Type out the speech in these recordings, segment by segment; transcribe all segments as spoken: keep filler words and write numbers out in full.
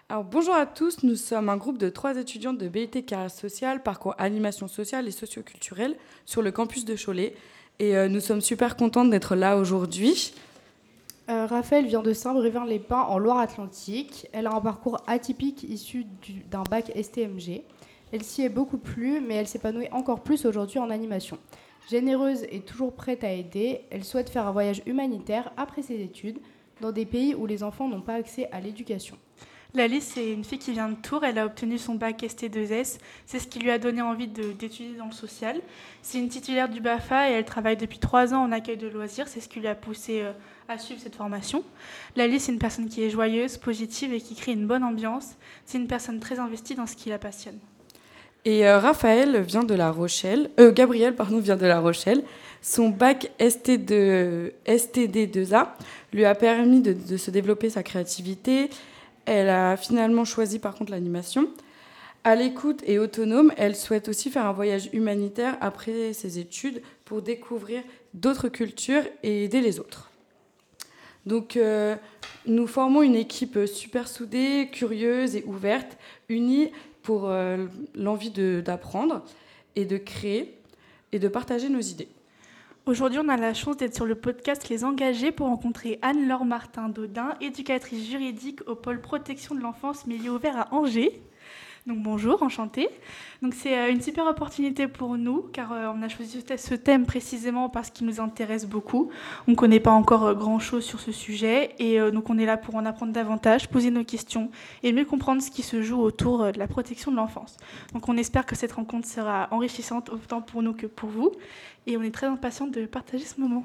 Alors, bonjour à tous, nous sommes un groupe de trois étudiantes de B I T Carrière sociale, parcours animation sociale et socioculturelle sur le campus de Cholet. Et euh, nous sommes super contentes d'être là aujourd'hui. Euh, Raphaël vient de Saint-Brévin-les-Pins en Loire-Atlantique. Elle a un parcours atypique issu du- d'un bac S T M G. Elle s'y est beaucoup plu, mais elle s'épanouit encore plus aujourd'hui en animation. Généreuse et toujours prête à aider, elle souhaite faire un voyage humanitaire après ses études dans des pays où les enfants n'ont pas accès à l'éducation. Lali, c'est une fille qui vient de Tours. Elle a obtenu son bac S T deux S. C'est ce qui lui a donné envie de- d'étudier dans le social. C'est une titulaire du BAFA et elle travaille depuis trois ans en accueil de loisirs. C'est ce qui lui a poussé euh, à suivre cette formation. Lali, c'est une personne qui est joyeuse, positive et qui crée une bonne ambiance. C'est une personne très investie dans ce qui la passionne. Et euh, Raphaël vient de La Rochelle, euh, Gabriel pardon, vient de La Rochelle. Son bac S T deux, S T D deux A lui a permis de, de se développer sa créativité. Elle a finalement choisi par contre l'animation. À l'écoute et autonome, elle souhaite aussi faire un voyage humanitaire après ses études pour découvrir d'autres cultures et aider les autres. Donc, euh, nous formons une équipe super soudée, curieuse et ouverte, unie pour euh, l'envie de- d'apprendre et de créer et de partager nos idées. Aujourd'hui, on a la chance d'être sur le podcast Les Engagés pour rencontrer Anne-Laure Martin-Daudin, éducatrice juridique au pôle protection de l'enfance milieu ouvert à Angers. Donc bonjour, enchantée. Donc c'est euh, une super opportunité pour nous car euh, on a choisi ce thème précisément parce qu'il nous intéresse beaucoup. On ne connaît pas encore euh, grand-chose sur ce sujet et euh, donc on est là pour en apprendre davantage, poser nos questions et mieux comprendre ce qui se joue autour euh, de la protection de l'enfance. Donc on espère que cette rencontre sera enrichissante autant pour nous que pour vous et on est très impatiente de partager ce moment.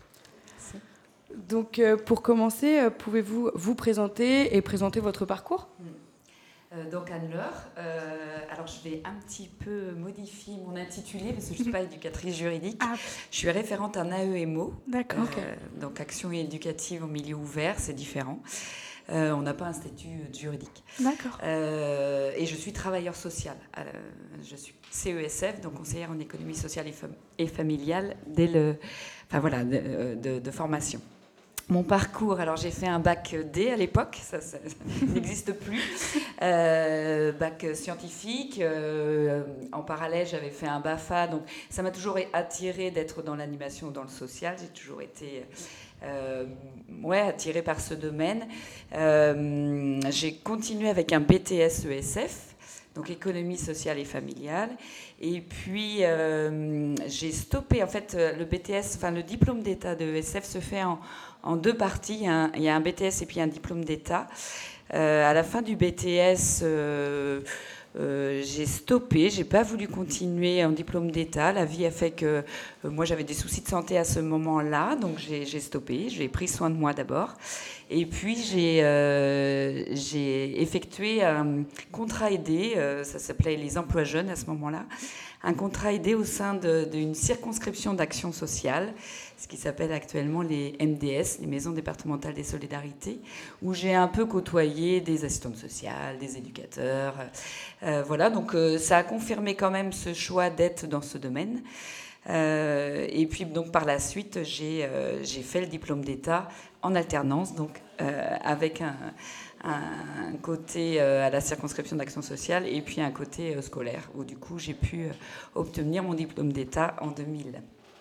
Donc, euh, pour commencer, euh, pouvez-vous vous présenter et présenter votre parcours ? Euh, donc Anne-Laure, euh, alors je vais un petit peu modifier mon intitulé parce que je ne suis pas éducatrice juridique. Ah. Je suis référente en A E M O, D'accord. euh, donc action éducative en milieu ouvert, c'est différent. Euh, on n'a pas un statut juridique. D'accord. Euh, et je suis travailleur social. Euh, je suis C E S F, donc conseillère en économie sociale et, fam- et familiale dès le, enfin voilà, de, de, de formation. Mon parcours, alors j'ai fait un bac D à l'époque, ça, ça, ça n'existe plus, euh, bac scientifique. Euh, en parallèle, j'avais fait un BAFA, donc ça m'a toujours attirée d'être dans l'animation ou dans le social. J'ai toujours été euh, ouais, attirée par ce domaine. Euh, j'ai continué avec un B T S E S F, donc économie sociale et familiale. Et puis, euh, j'ai stoppé, en fait, le B T S, enfin le diplôme d'état de E S F se fait en, en deux parties. Il y, a un, il y a un B T S et puis un diplôme d'état. Euh, à la fin du B T S, euh, euh, j'ai stoppé, j'ai pas voulu continuer en diplôme d'état. La vie a fait que euh, moi j'avais des soucis de santé à ce moment-là, donc j'ai, j'ai stoppé. J'ai pris soin de moi d'abord. Et puis j'ai, euh, j'ai effectué un contrat aidé, euh, ça s'appelait les emplois jeunes à ce moment-là, un contrat aidé au sein de, d'une circonscription d'action sociale, ce qui s'appelle actuellement les M D S, les maisons départementales des solidarités, où j'ai un peu côtoyé des assistantes sociales, des éducateurs. Euh, voilà, donc euh, ça a confirmé quand même ce choix d'être dans ce domaine. Euh, et puis donc par la suite, j'ai, euh, j'ai fait le diplôme d'État en alternance, donc euh, avec un, un côté euh, à la circonscription d'action sociale et puis un côté euh, scolaire, où du coup j'ai pu euh, obtenir mon diplôme d'État en deux mille.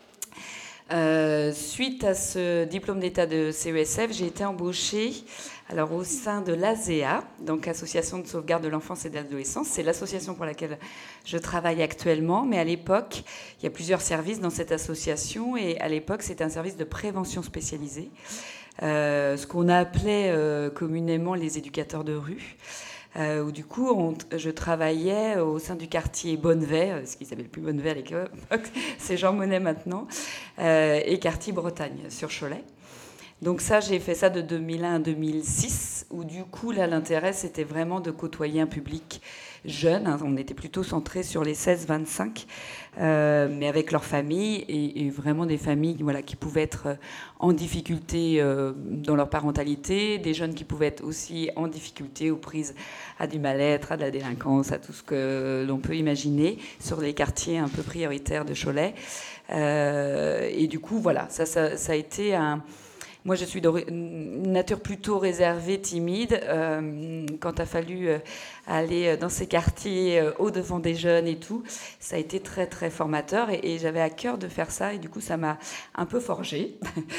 Euh, suite à ce diplôme d'état de C E S F, j'ai été embauchée alors, au sein de l'A S E A, donc Association de sauvegarde de l'enfance et de l'adolescence. C'est l'association pour laquelle je travaille actuellement, mais à l'époque, il y a plusieurs services dans cette association, et à l'époque, c'était un service de prévention spécialisé, euh, ce qu'on appelait euh, communément les éducateurs de rue. Euh, où du coup, on, je travaillais au sein du quartier Bonnevet, ce qui s'appelle plus Bonnevet à l'époque, c'est Jean Monnet maintenant, euh, et quartier Bretagne sur Cholet. Donc ça, j'ai fait ça de deux mille un à deux mille six, où du coup, là, l'intérêt, c'était vraiment de côtoyer un public jeune. Hein, on était plutôt centré sur les seize vingt-cinq, euh, mais avec leurs familles, et, et vraiment des familles voilà, qui pouvaient être en difficulté euh, dans leur parentalité, des jeunes qui pouvaient être aussi en difficulté aux prises à du mal-être, à de la délinquance, à tout ce que l'on peut imaginer sur les quartiers un peu prioritaires de Cholet. Euh, et du coup, voilà, ça, ça, ça a été un... moi, je suis de nature plutôt réservée, timide. Euh, quand il a fallu euh, aller dans ces quartiers euh, au-devant des jeunes et tout, ça a été très, très formateur. Et, et j'avais à cœur de faire ça. Et du coup, ça m'a un peu forgée.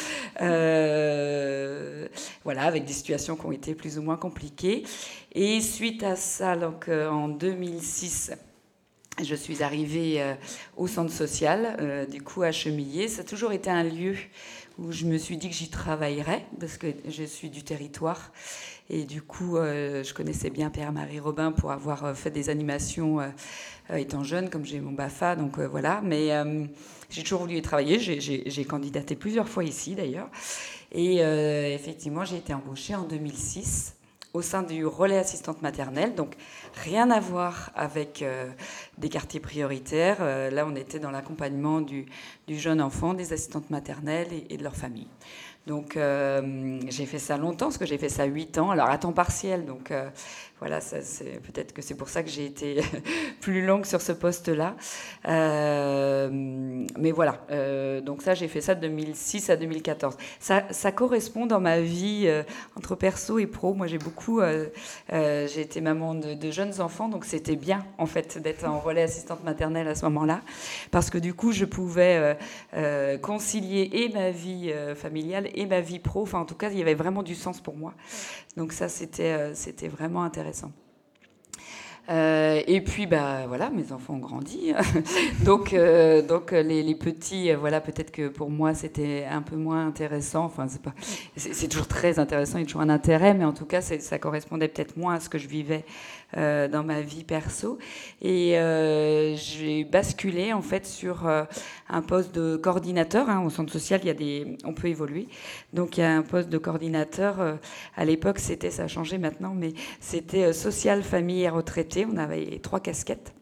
euh, voilà, avec des situations qui ont été plus ou moins compliquées. Et suite à ça, donc, euh, en deux mille six... je suis arrivée euh, au centre social, euh, du coup à Chemillé. Ça a toujours été un lieu où je me suis dit que j'y travaillerais, parce que je suis du territoire. Et du coup, euh, je connaissais bien Pierre-Marie Robin pour avoir euh, fait des animations euh, euh, étant jeune, comme j'ai mon B A F A, donc euh, voilà. Mais euh, j'ai toujours voulu y travailler. J'ai, j'ai, j'ai candidaté plusieurs fois ici, d'ailleurs. Et euh, effectivement, j'ai été embauchée en deux mille six au sein du relais assistante maternelle, donc rien à voir avec euh, des quartiers prioritaires. Euh, là, on était dans l'accompagnement du, du jeune enfant, des assistantes maternelles et, et de leur famille. Donc, euh, j'ai fait ça longtemps, parce que j'ai fait ça huit ans, alors à temps partiel. Donc, euh, voilà, ça, c'est, peut-être que c'est pour ça que j'ai été plus longue sur ce poste-là. Euh, mais voilà, euh, donc ça, j'ai fait ça de deux mille six à deux mille quatorze. Ça, ça correspond dans ma vie euh, entre perso et pro. Moi, j'ai beaucoup... Euh, euh, j'ai été maman de, de jeunes enfants, donc c'était bien, en fait, d'être en relais assistante maternelle à ce moment-là, parce que du coup, je pouvais euh, euh, concilier et ma vie euh, familiale et ma vie pro. Enfin, en tout cas, il y avait vraiment du sens pour moi. Donc ça, c'était, euh, c'était vraiment intéressant. Euh, et puis, bah, voilà, mes enfants ont grandi. donc, euh, donc les, les petits, euh, voilà, peut-être que pour moi, c'était un peu moins intéressant. Enfin, c'est, pas, c'est, c'est toujours très intéressant, il y a toujours un intérêt, mais en tout cas, c'est, ça correspondait peut-être moins à ce que je vivais euh, dans ma vie perso. Et euh, j'ai basculé, en fait, sur euh, un poste de coordinateur. Hein, au centre social, il y a des, on peut évoluer. Donc, il y a un poste de coordinateur. Euh, à l'époque, c'était, ça a changé maintenant, mais c'était euh, social, famille et retraité. On avait trois casquettes.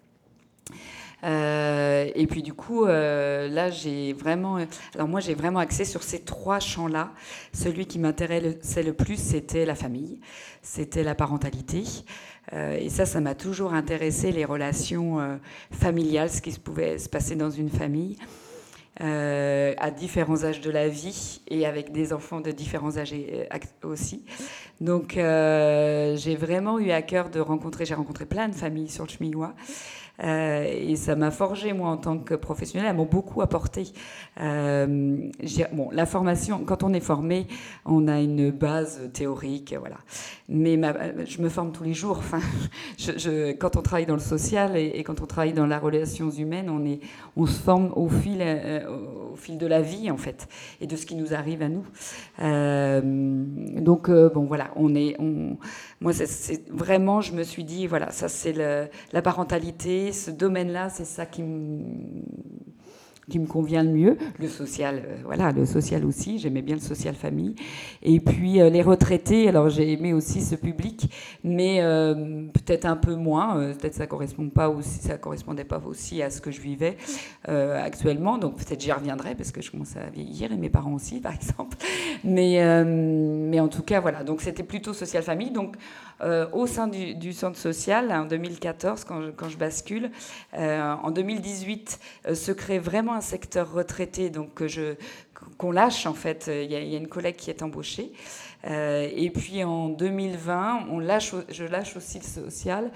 Euh, et puis du coup, euh, là, j'ai vraiment... Alors moi, j'ai vraiment axé sur ces trois champs-là. Celui qui m'intéressait le plus, c'était la famille, c'était la parentalité. Euh, et ça, ça m'a toujours intéressé, les relations euh, familiales, ce qui pouvait se passer dans une famille. Euh, à différents âges de la vie et avec des enfants de différents âges aussi. Donc, euh, j'ai vraiment eu à cœur de rencontrer... J'ai rencontré plein de familles sur le Chemillois. Euh, et ça m'a forgé, moi, en tant que professionnelle. Elles m'ont beaucoup apporté. Euh, j'ai, bon, la formation, quand on est formé, on a une base théorique, voilà. Mais ma, je me forme tous les jours. Enfin, je, je, quand on travaille dans le social et, et quand on travaille dans la relations humaines, on, est, on se forme au fil, euh, au fil de la vie, en fait, et de ce qui nous arrive à nous. Euh, donc, euh, bon, voilà, on est... On, moi, c'est, c'est vraiment, je me suis dit, voilà, ça, c'est le, la parentalité. Ce domaine-là, c'est ça qui me, qui me convient le mieux. Le social, euh, voilà, le social aussi. J'aimais bien le social famille. Et puis euh, les retraités. Alors j'ai aimé aussi ce public, mais euh, peut-être un peu moins. Euh, peut-être ça correspond pas aussi, ça correspondait pas aussi à ce que je vivais euh, actuellement. Donc peut-être j'y reviendrai parce que je commence à vieillir et mes parents aussi, par exemple. Mais euh, mais en tout cas voilà. Donc c'était plutôt social famille. Donc Euh, au sein du, du centre social, en deux mille quatorze, quand je, quand je bascule, euh, en deux mille dix-huit, euh, se crée vraiment un secteur retraité, donc que je, qu'on lâche en fait. Il y a, il y a une collègue qui est embauchée. Euh, et puis en deux mille vingt, on lâche, je lâche aussi le social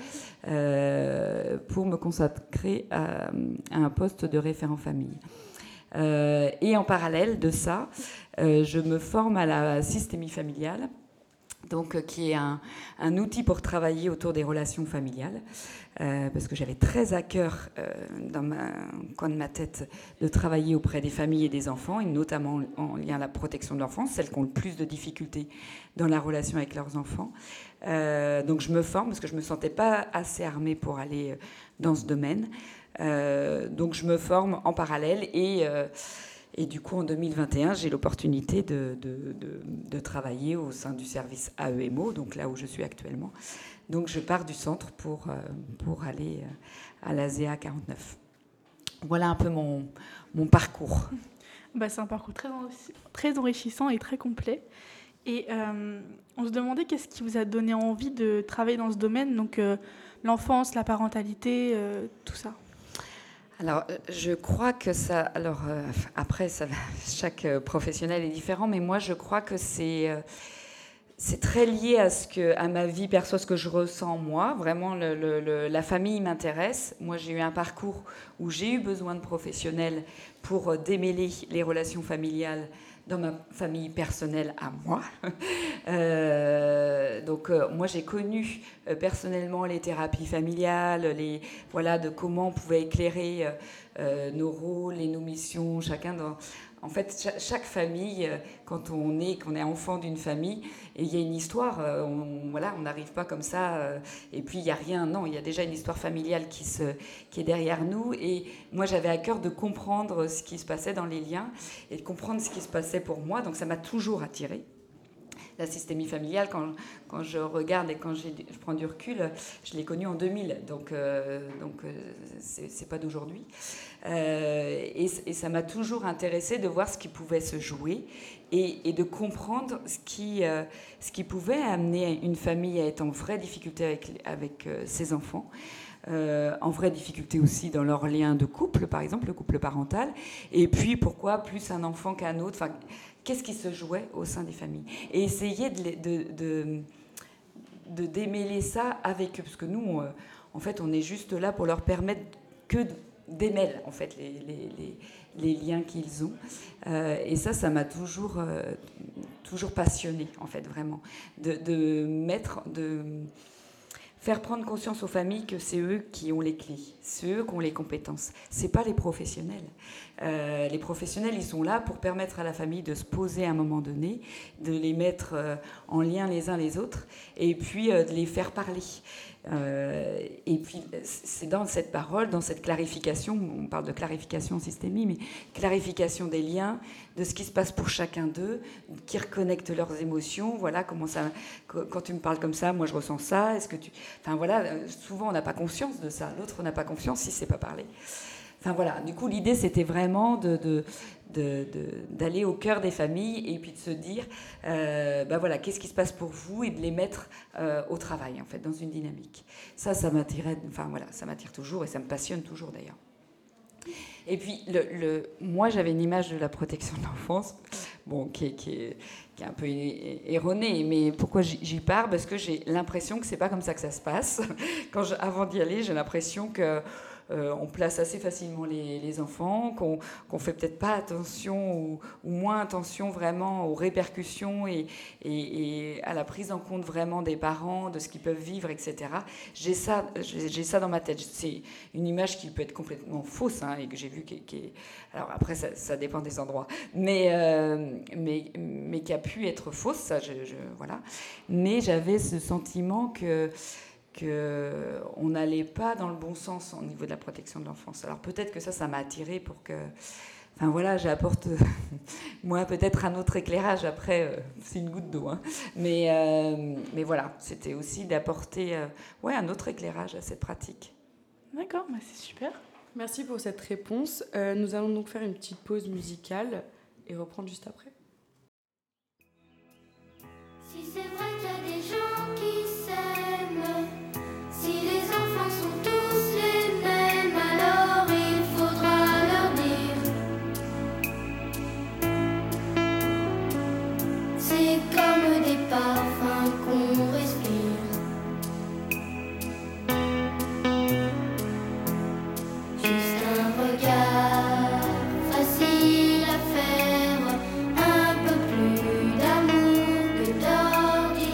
euh, pour me consacrer à, à un poste de référent famille. Euh, et en parallèle de ça, euh, je me forme à la systémie familiale. Donc, euh, qui est un, un outil pour travailler autour des relations familiales, euh, parce que j'avais très à cœur, euh, dans ma, un coin de ma tête, de travailler auprès des familles et des enfants, et notamment en lien à la protection de l'enfance, celles qui ont le plus de difficultés dans la relation avec leurs enfants. Euh, donc, je me forme, parce que je ne me sentais pas assez armée pour aller dans ce domaine. Euh, donc, je me forme en parallèle, et... Euh, Et du coup, en deux mille vingt et un, j'ai l'opportunité de, de, de, de travailler au sein du service A E M O, donc là où je suis actuellement. Donc, je pars du centre pour, pour aller à l'A S E A quarante-neuf. Voilà un peu mon, mon parcours. Bah, c'est un parcours très, très enrichissant et très complet. Et euh, on se demandait qu'est-ce qui vous a donné envie de travailler dans ce domaine, donc euh, l'enfance, la parentalité, euh, tout ça. Alors, je crois que ça... Alors, euh, après, ça, chaque professionnel est différent, mais moi, je crois que c'est... Euh, c'est très lié à, ce que, à ma vie perso, ce que je ressens moi. Vraiment, le, le, le, la famille m'intéresse. Moi, j'ai eu un parcours où j'ai eu besoin de professionnels pour démêler les relations familiales dans ma famille personnelle à moi. Euh, donc, euh, moi, j'ai connu euh, personnellement les thérapies familiales, les, voilà, de comment on pouvait éclairer euh, nos rôles et nos missions, chacun dans... En fait, chaque, chaque famille, quand on est, qu'on est enfant d'une famille, il y a une histoire. On, voilà, on n'arrive pas comme ça. Et puis, il n'y a rien. Non, il y a déjà une histoire familiale qui, se, qui est derrière nous. Et moi, j'avais à cœur de comprendre ce qui se passait dans les liens et de comprendre ce qui se passait pour moi. Donc, ça m'a toujours attirée. La systémie familiale, quand, quand je regarde et quand j'ai, je prends du recul, je l'ai connue en deux mille, donc, euh, donc euh, c'est, c'est pas d'aujourd'hui. Euh, et, et ça m'a toujours intéressée de voir ce qui pouvait se jouer et, et de comprendre ce qui, euh, ce qui pouvait amener une famille à être en vraie difficulté avec, avec euh, ses enfants. Euh, en vraie difficulté aussi dans leur lien de couple, par exemple, le couple parental. Et puis, pourquoi plus un enfant qu'un autre, enfin, qu'est-ce qui se jouait au sein des familles. Et essayer de, de, de, de démêler ça avec eux. Parce que nous, euh, en fait, on est juste là pour leur permettre que démêler, en fait, les, les, les, les liens qu'ils ont. Euh, et ça, ça m'a toujours, euh, toujours passionnée, en fait, vraiment. De, de mettre... De, faire prendre conscience aux familles que c'est eux qui ont les clés, c'est eux qui ont les compétences. C'est pas les professionnels. Euh, les professionnels, ils sont là pour permettre à la famille de se poser à un moment donné, de les mettre euh, en lien les uns les autres, et puis euh, de les faire parler. Euh, et puis, c'est dans cette parole, dans cette clarification, on parle de clarification systémique, mais clarification des liens, de ce qui se passe pour chacun d'eux, qui reconnectent leurs émotions. Voilà, comment ça, quand tu me parles comme ça, moi je ressens ça. Est-ce que tu, enfin voilà, souvent on n'a pas conscience de ça. L'autre n'a pas confiance si c'est pas parlé. Enfin voilà, du coup l'idée c'était vraiment de, de, de, de, d'aller au cœur des familles et puis de se dire, euh, ben voilà, qu'est-ce qui se passe pour vous et de les mettre euh, au travail en fait, dans une dynamique. Ça, ça m'attirait, enfin voilà, ça m'attire toujours et ça me passionne toujours d'ailleurs. Et puis, le, le, moi, j'avais une image de la protection de l'enfance, bon, qui est, qui est, qui est un peu erronée, mais pourquoi j'y pars? Parce que j'ai l'impression que c'est pas comme ça que ça se passe. Quand je, avant d'y aller, j'ai l'impression que Euh, on place assez facilement les, les enfants, qu'on qu'on fait peut-être pas attention ou, ou moins attention vraiment aux répercussions et, et, et à la prise en compte vraiment des parents, de ce qu'ils peuvent vivre, et cetera. J'ai ça, j'ai ça dans ma tête. C'est une image qui peut être complètement fausse hein, et que j'ai vue qui, qui est... Alors après, ça, ça dépend des endroits, mais, euh, mais, mais qui a pu être fausse, ça, je, je, voilà. Mais j'avais ce sentiment que qu'on n'allait pas dans le bon sens au niveau de la protection de l'enfance. Alors peut-être que ça, ça m'a attirée pour que... Enfin voilà, j'apporte, moi, peut-être un autre éclairage. Après, euh, c'est une goutte d'eau. Hein. Mais, euh, mais voilà, c'était aussi d'apporter euh, ouais, un autre éclairage à cette pratique. D'accord, bah c'est super. Merci pour cette réponse. Euh, nous allons donc faire une petite pause musicale et reprendre juste après. Si c'est vrai qu'il y a des gens qui s'aiment, si les enfants sont tous les mêmes, alors il faudra leur dire. C'est comme des parfums qu'on respire. Juste un regard facile à faire, un peu plus d'amour que d'ordinaire.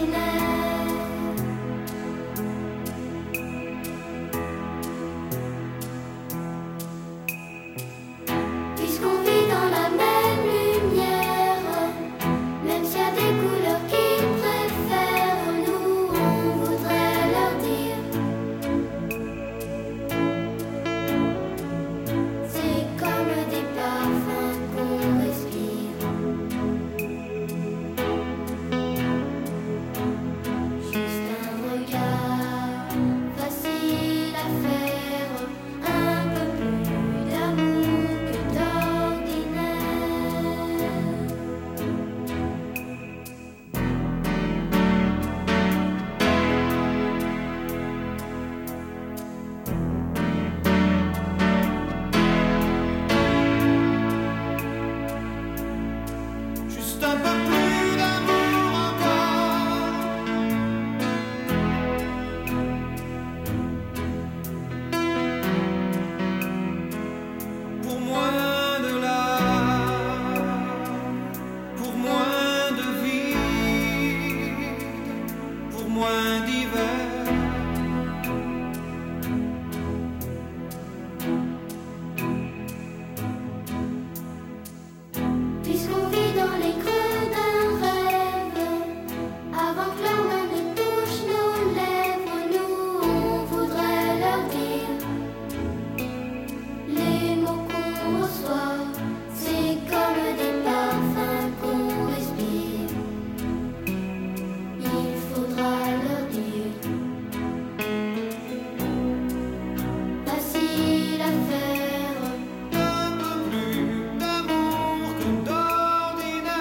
moins d'hiver. Puisqu'on vit dans les creux d'un rêve, avant que leurs mains ne touchent nos lèvres, nous on voudrait leur dire les mots qu'on reçoit, c'est comme des parfums qu'on respire. Il faudra leur dire, facile à faire. Un peu plus d'amour que d'ordinaire.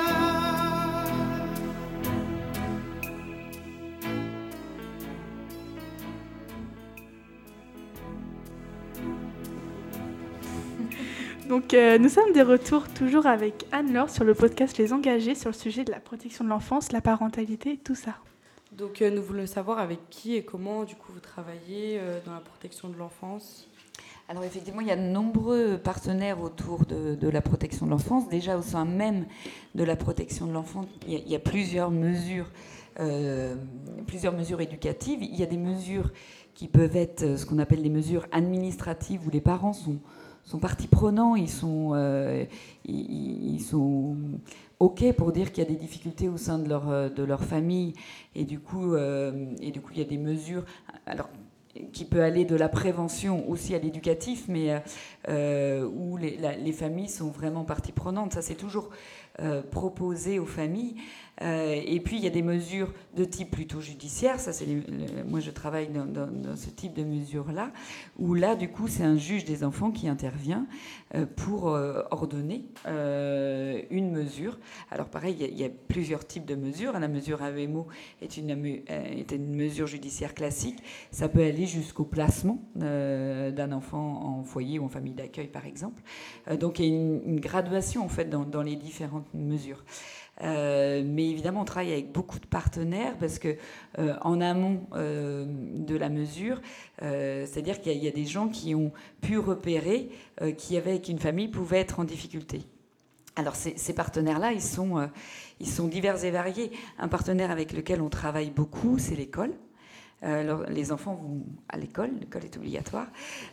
Donc, euh, nous sommes de retour toujours avec Anne-Laure sur le podcast Les Engagés sur le sujet de la protection de l'enfance, la parentalité, tout ça. Donc, euh, nous voulons savoir avec qui et comment, du coup, vous travaillez euh, dans la protection de l'enfance. Alors effectivement, il y a de nombreux partenaires autour de, de la protection de l'enfance. Déjà au sein même de la protection de l'enfance, il y a, il y a plusieurs mesures, euh, plusieurs mesures éducatives. Il y a des mesures qui peuvent être ce qu'on appelle des mesures administratives où les parents sont, sont partie prenante, ils sont, euh, ils, ils sont OK pour dire qu'il y a des difficultés au sein de leur, de leur famille. Et du coup, euh, et du coup, il y a des mesures... Alors, qui peut aller de la prévention aussi à l'éducatif, mais euh, où les, la, les familles sont vraiment partie prenante. Ça, c'est toujours euh, proposé aux familles. Euh, et puis, il y a des mesures de type plutôt judiciaire. Ça, c'est les, le, moi, je travaille dans, dans, dans ce type de mesures-là, où là, du coup, c'est un juge des enfants qui intervient euh, pour euh, ordonner euh, une mesure. Alors, pareil, il y, a, il y a plusieurs types de mesures. La mesure A V M O est une, est une mesure judiciaire classique. Ça peut aller jusqu'au placement euh, d'un enfant en foyer ou en famille d'accueil, par exemple. Euh, donc, il y a une, une graduation, en fait, dans, dans les différentes mesures. Euh, mais évidemment, on travaille avec beaucoup de partenaires parce que euh, en amont euh, de la mesure, euh, c'est-à-dire qu'il y, y a des gens qui ont pu repérer euh, qui avec une famille pouvait être en difficulté. Alors ces, ces partenaires-là, ils sont, euh, ils sont divers et variés. Un partenaire avec lequel on travaille beaucoup, c'est l'école. Euh, alors, les enfants vont à l'école, l'école est obligatoire.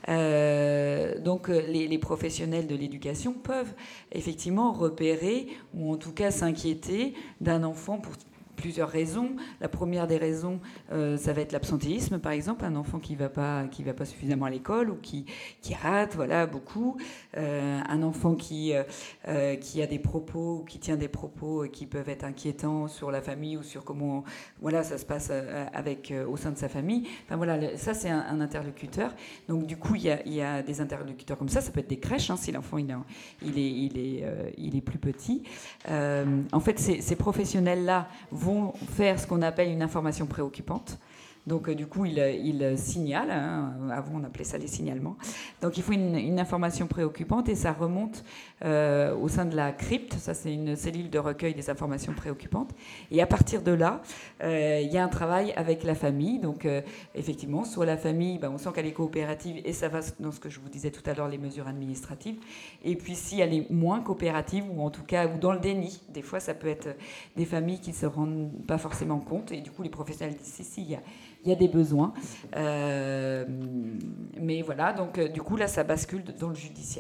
Euh, donc, les, les professionnels de l'éducation peuvent effectivement repérer ou en tout cas s'inquiéter d'un enfant pour plusieurs raisons. La première des raisons, euh, ça va être l'absentéisme, par exemple, un enfant qui ne va pas, qui va pas suffisamment à l'école ou qui, qui rate, voilà, beaucoup. Euh, un enfant qui, euh, qui a des propos ou qui tient des propos qui peuvent être inquiétants sur la famille ou sur comment, voilà, ça se passe avec, au sein de sa famille. Enfin voilà, ça c'est un, un interlocuteur. Donc du coup, il y a, il y a des interlocuteurs comme ça. Ça peut être des crèches, hein, si l'enfant il, il est, il est, euh, il est plus petit. Euh, en fait, ces, ces professionnels-là vont vont faire ce qu'on appelle une information préoccupante. Donc, euh, du coup, ils il signalent. Hein, avant, on appelait ça les signalements. Donc, il faut une, une information préoccupante et ça remonte euh, au sein de la crypte. Ça, c'est une cellule de recueil des informations préoccupantes. Et à partir de là, euh, il y a un travail avec la famille. Donc, euh, effectivement, soit la famille, ben, on sent qu'elle est coopérative et ça va dans ce que je vous disais tout à l'heure, les mesures administratives. Et puis, si elle est moins coopérative ou en tout cas ou dans le déni, des fois, ça peut être des familles qui ne se rendent pas forcément compte. Et du coup, les professionnels disent si, si, il y a... Il y a des besoins. Euh, mais voilà, donc euh, du coup, là, ça bascule dans le judiciaire.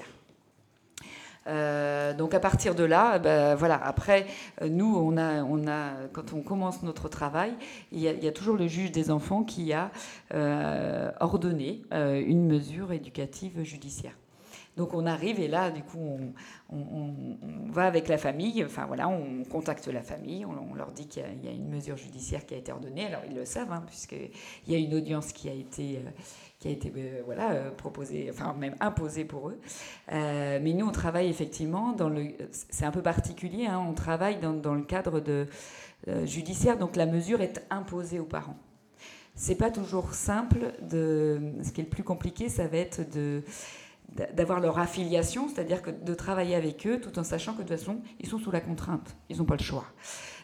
Euh, donc à partir de là, ben, voilà. Après, euh, nous, on a, on a, quand on commence notre travail, il y a, il y a toujours le juge des enfants qui a euh, ordonné euh, une mesure éducative judiciaire. Donc on arrive et là, du coup, on, on, on va avec la famille, enfin voilà, on contacte la famille, on, on leur dit qu'il y, a, il y a une mesure judiciaire qui a été ordonnée. Alors ils le savent, hein, puisqu'il y a une audience qui a été, euh, qui a été euh, voilà, euh, proposée, enfin même imposée pour eux. Euh, mais nous, on travaille effectivement dans le... C'est un peu particulier, hein, on travaille dans, dans le cadre de, euh, judiciaire, donc la mesure est imposée aux parents. C'est pas toujours simple. De, ce qui est le plus compliqué, ça va être de... d'avoir leur affiliation, c'est-à-dire que de travailler avec eux tout en sachant que de toute façon, ils sont sous la contrainte, ils n'ont pas le choix.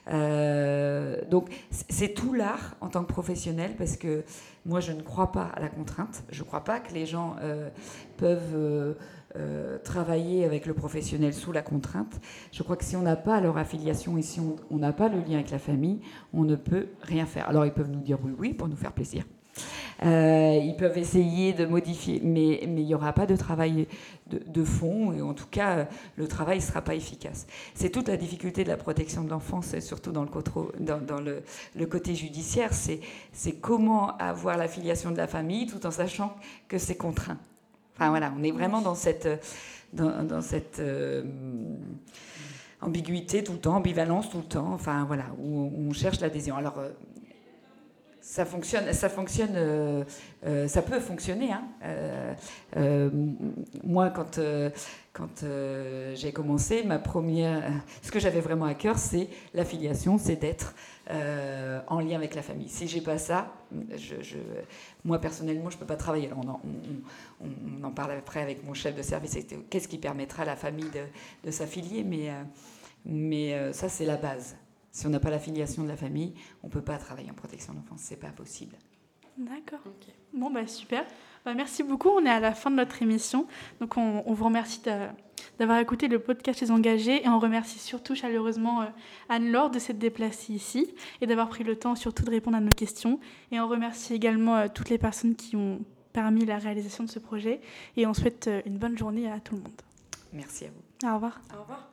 Euh, donc c'est, c'est tout l'art en tant que professionnel, parce que moi je ne crois pas à la contrainte. Je ne crois pas que les gens euh, peuvent euh, euh, travailler avec le professionnel sous la contrainte. Je crois que si on n'a pas leur affiliation et si on n'a pas le lien avec la famille, on ne peut rien faire. Alors ils peuvent nous dire oui, oui, pour nous faire plaisir. Euh, ils peuvent essayer de modifier, mais mais il n'y aura pas de travail de, de fond, et en tout cas, euh, le travail ne sera pas efficace. C'est toute la difficulté de la protection de l'enfance, et surtout dans le, cotro, dans, dans le, le côté judiciaire, c'est, c'est comment avoir l'affiliation de la famille tout en sachant que c'est contraint. Enfin voilà, on est vraiment dans cette, dans, dans cette euh, ambiguïté tout le temps, ambivalence tout le temps, enfin voilà, où on cherche l'adhésion. Alors, euh, Ça fonctionne, ça fonctionne, euh, euh, ça peut fonctionner. Hein. Euh, euh, moi, quand, euh, quand euh, j'ai commencé, ma première, ce que j'avais vraiment à cœur, c'est l'affiliation, c'est d'être euh, en lien avec la famille. Si j'ai pas ça, je, je, moi personnellement, je peux pas travailler. Alors, on, en, on, on en parle après avec mon chef de service. Qu'est-ce qui permettra à la famille de, de s'affilier, mais, euh, mais euh, ça, c'est la base. Si on n'a pas l'affiliation de la famille, on ne peut pas travailler en protection de l'enfance. Ce n'est pas possible. D'accord. Ok. Bon, bah super. Bah, merci beaucoup. On est à la fin de notre émission. Donc, on, on vous remercie de, d'avoir écouté le podcast Les Engagés. Et on remercie surtout chaleureusement euh, Anne-Laure de s'être déplacée ici et d'avoir pris le temps surtout de répondre à nos questions. Et on remercie également euh, toutes les personnes qui ont permis la réalisation de ce projet. Et on souhaite euh, une bonne journée à tout le monde. Merci à vous. Au revoir. Au revoir.